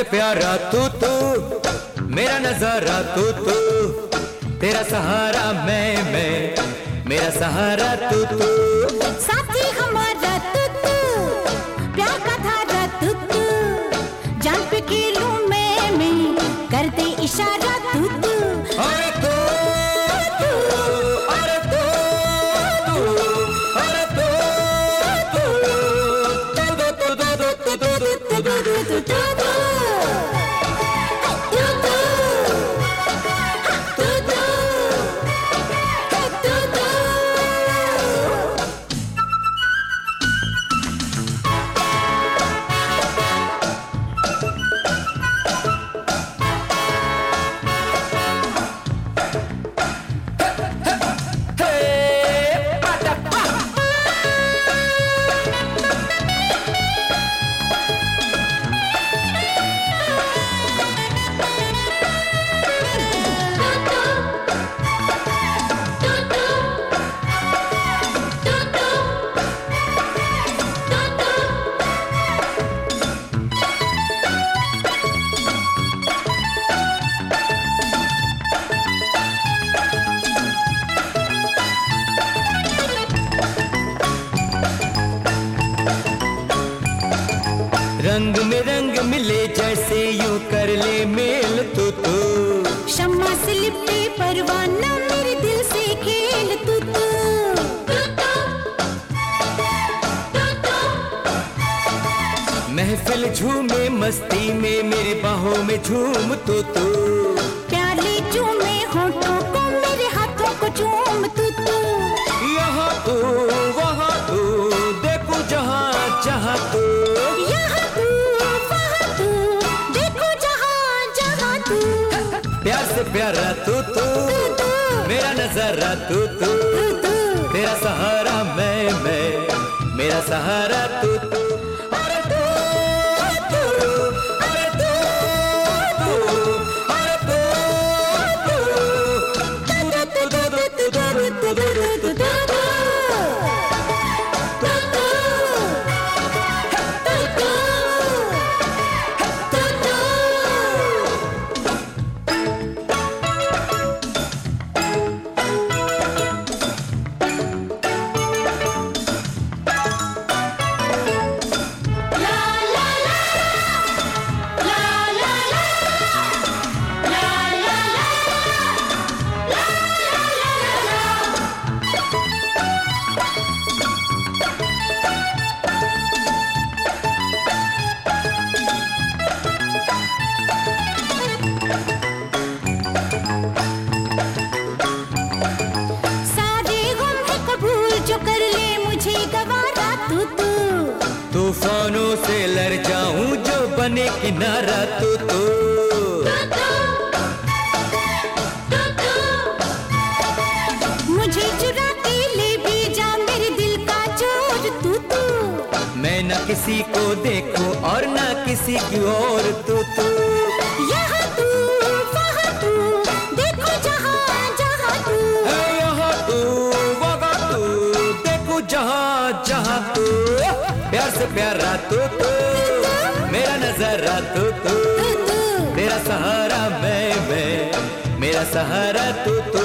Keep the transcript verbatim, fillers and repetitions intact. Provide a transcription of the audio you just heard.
से प्यारा तू तू, मेरा नजारा तू तू, तेरा सहारा मैं मैं, मेरा सहारा तू तू, साथी हमारा तू तू, प्यार का धारा तू तू, जान पे खेलूं मैं मैं, कर दे इशारा तू तू। अरे तू तू, अरे तू तू, अरे तू तू, तू तू तू तू तू तू तू तू तू तू। रंग में रंग मिले जैसे यूं कर ले मेल तू तू, शम्मा से लिपटे परवाना मेरे दिल से खेल तू तू, महफिल झूमे मस्ती में मेरे बाहों में झूम तू तू, प्याले चूमे होठों को मेरे हाथों को चूम तू तू, यहाँ तू वहाँ तू, देखो जहाँ जहाँ तू, यहाँ तू वहाँ तू, देखो जहाँ जहाँ तू, प्यार से प्यारा तू तू, मेरा नजारा तू तू, तेरा सहारा मैं मैं, मेरा सहारा तू तू। अरे तू तू, अरे तू तू, अरे तू तू, तू तू तू तू तू तू तू तू तू। तूफानों से लड़ जाऊं जो बने किनारा तू तू, मुझे चुरा के ले भी जा मेरे दिल का चोर तू तू, मैं न किसी को देखूं और न किसी की और तू तू, यहाँ तू वहाँ तू, देखो जहाँ जहाँ तू, यहाँ तू वहाँ तू, देखो जहाँ जहाँ तू, प्यार से प्यारा तू तू, मेरा नजारा तू तू, तेरा सहारा मैं मैं, मेरा सहारा तू तू।